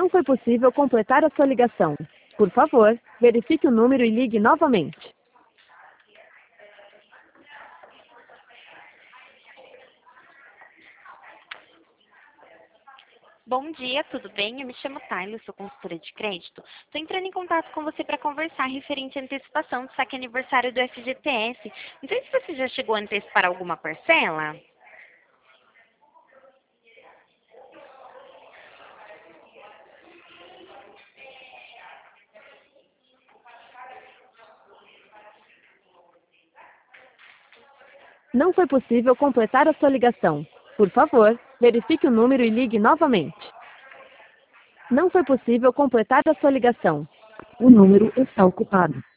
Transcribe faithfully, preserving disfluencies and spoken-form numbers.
Não foi possível completar a sua ligação. Por favor, verifique o número e ligue novamente. Bom dia, tudo bem? Eu me chamo Tyler, sou consultora de crédito. Estou entrando em contato com você para conversar referente à antecipação do saque aniversário do F G T S. Não sei se você já chegou a antecipar alguma parcela. Não foi possível completar a sua ligação. Por favor, verifique o número e ligue novamente. Não foi possível completar a sua ligação. O número está ocupado.